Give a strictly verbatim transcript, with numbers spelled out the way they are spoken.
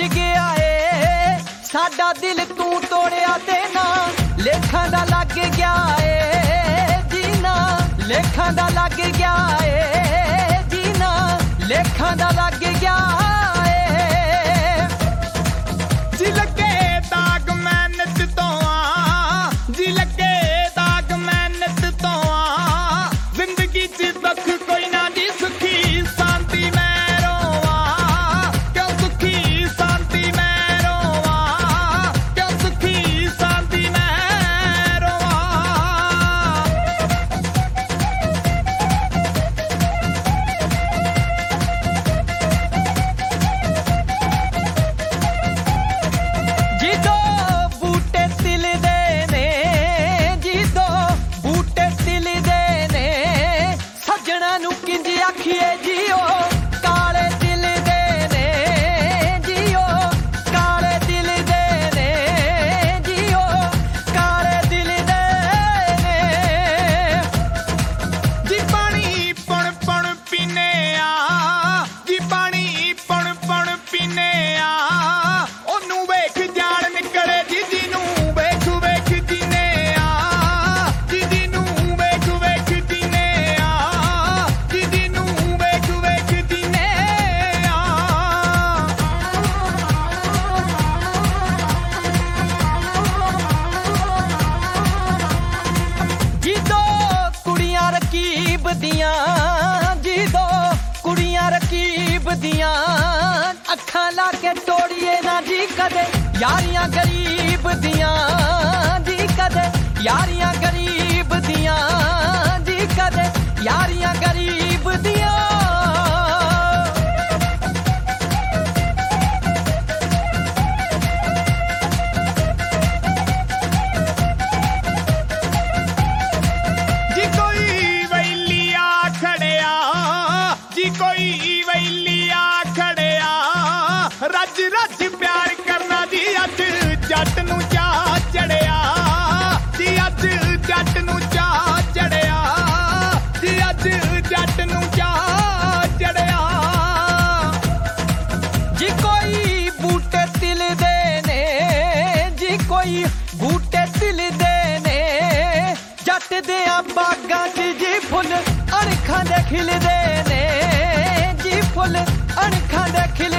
गया ए साडा दिल तू तोड़िया ते ना लेखां दा लग गया ए जीना लेखां दा लग गया ए जीना लेखां दा लग गया ए जी लगे दाग मेहनत तो आ जी लगे दाग मेहनत तो आ जिंदगी च दुख कोई ना जी सुखी शांति मैं रोवा क्यों सुखी शांति मैं रोवा क्यों सुखी शांति मैं रोवा जिदो बूटे तिल दे ने जिदो बूटे तिल दे ने सजना नू किंज आखिए जियो काले दिल दे ने जियो काले दिल दे ने जियो काले दिल दे ने जी पानी पण पण पीने आ जी पानी पण पण पीने आ ओनू वेख जान निकले जी जी नू वेख वेख जीने आ जी जी नू वेख वेख जीने आ जी जी नू वेख वेख जीने आ जिदो कुड़ियां रकीब दियां जिदो कुड़ियां रकीब दियां अखां ला के तोड़िए ना जी कदे यारियां गरीब दियां जी कदे यारियां गरीब दियां जी कदे यारियां गरीब दियां जी कोई वैलिया खड़िया जी कोई वैलिया खड़िया रज रज प्यार करना जी अज जट नू चा चढ़िया जी अज जट नू चा चढ़िया जी अज जट नू चा चढ़िया जी कोई बूटे तिल दे ने जी कोई बूटे तिल दे ने जट दियां बागां च जी फुੱਲ अणखां दे खिलदे ने जी फुੱਲ अणखां दे खिल